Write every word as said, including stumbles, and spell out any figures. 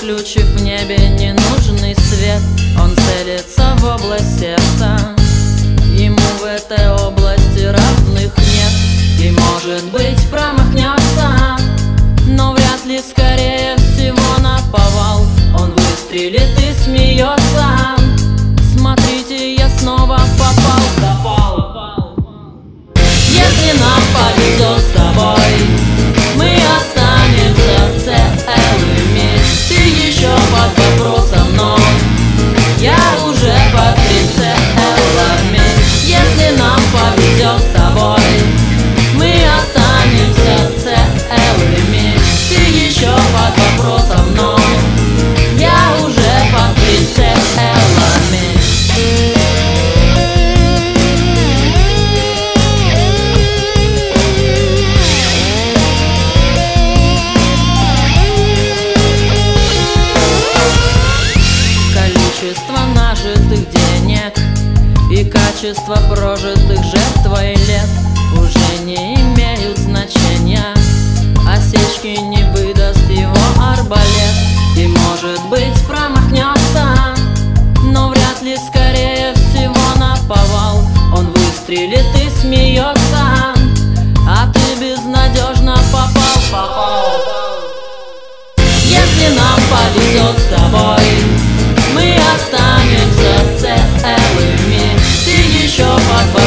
Выключив в небе ненужный свет, он целится в область сердца. Ему в этой области равных нет, и, может быть, промахнется, но вряд ли, скорее всего, наповал. Он выстрелит и смеется: смотрите, я снова попал. Попал. Если нам повезет с тобой, мы останемся целыми. Ты еще под вопросом, но я уже под прицелами. Если нам повезет с тобой, мы останемся целыми. Ты еще под вопросом, но я уже под прицелами. Количество нажитых денег и качество прожитых жертвой лет уже не имеют значения. Осечки не выдаст его арбалет, и, может быть, промахнется, но вряд ли, скорее всего, наповал. Он выстрелит и смеется: а ты безнадежно попал. Попал. Если нам повезет с тобой, мы останемся целыми. Ты еще под